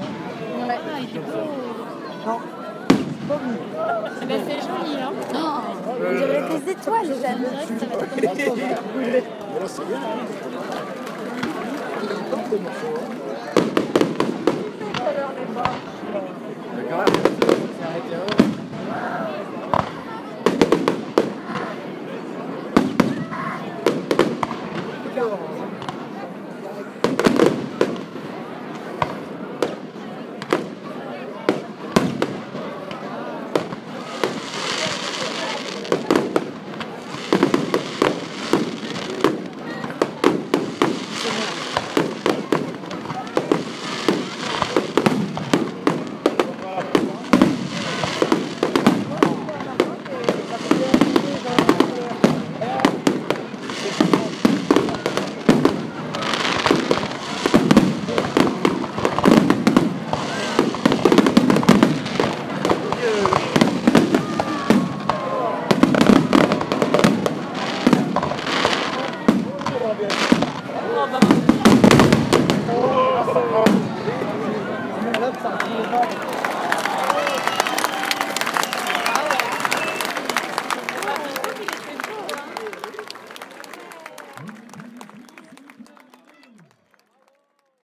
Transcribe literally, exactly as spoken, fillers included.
Ouais. Ah, il est beau. Non. Pas vu. Eh ben, c'est joli, hein. Oh, on dirait des étoiles, On j'aime. dirait que ça va être comme ça. Voilà, c'est bien. Hein. Il est temps, ce morceau, hein.